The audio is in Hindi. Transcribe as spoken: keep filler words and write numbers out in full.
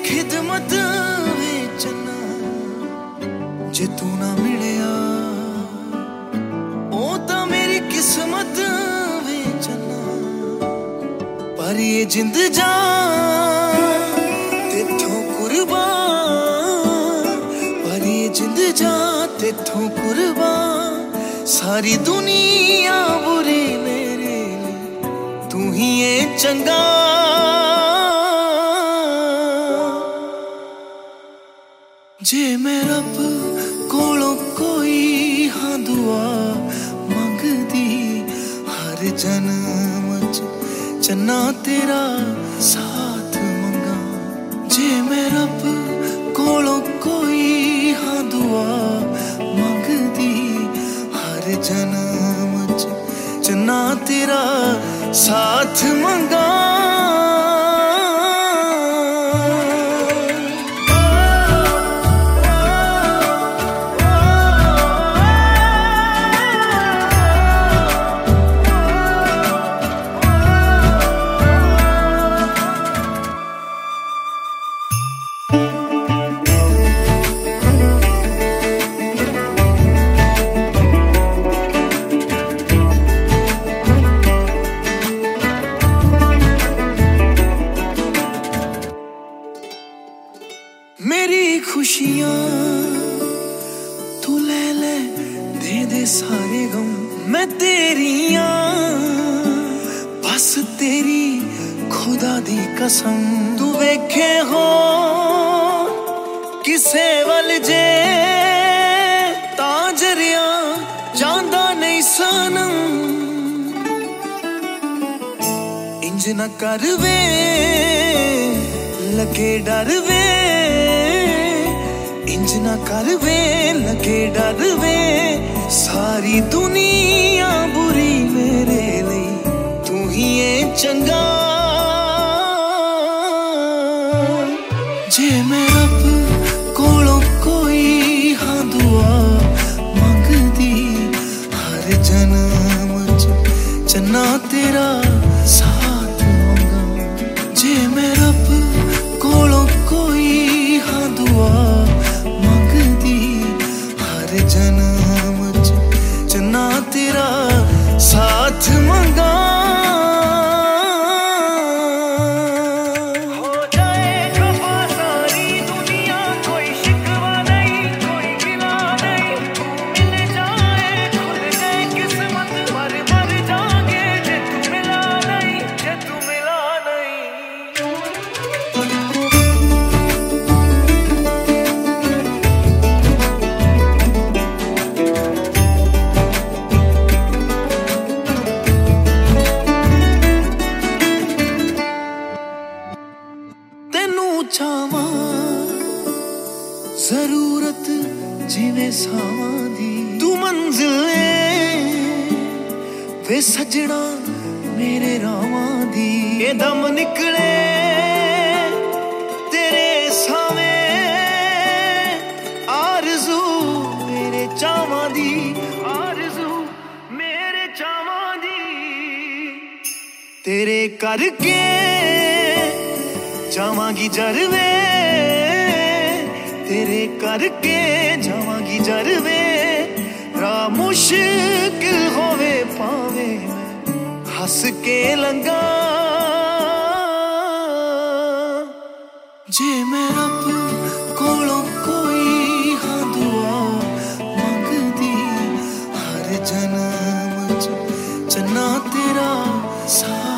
खिदमत चन्ना जे तू ना मिलिया ओ तां मेरी किस्मत वे चन्ना। पर ये जिंद जान तेथों कुर्बान, पर ये जिंद जान तेथों कुर्बान। सारी दुनिया बुरी मेरे तू ही है चंगा। जे मैं रब कोलों कोई हाँ दुआ मंगदी हर जन्म च चन्ना तेरा साथ मंगा। जे मैं रब कोलों कोई हाँ दुआ मंगदी हर जन्म च चन्ना तेरा साथ मंगा। मेरी खुशियां तू ले ले दे दे सारे गम मैं तेरिया बस तेरी खुदा दी कसम। तू वेखे हो किसे वल जे ताजरिया जांदा नहीं सनम। इंज न कर वे लगे डर वे, इंज ना कर वे लगे डर वे। सारी दुनिया बुरी मेरे लिए तू ही है चंगा। जे मैं रब कोलों कोई हाँ दुआ मंगदी हर जन्म च चन्ना तेरा साथ मंगा। जे मैं रब कोलों कोई हाँ दुआ मंगदी हर जन्म च चन्ना तेरा साथ मंगा। चावा जरूरत जिवें सावां दी तू मंजिले वे सजना मेरे रावां दी। ये दम निकले तेरे सावे आरज़ू मेरे चावां दी, आरज़ू मेरे चावां दी। तेरे करके जावांगी जरवे, तेरे करके जावांगी जरवे। राह मुश्किल होवे पावे हंस के लंगा। जे मैं रब कोलों कोई हाँ दुआ मंगदी हर जन्म च चन्ना तेरा साथ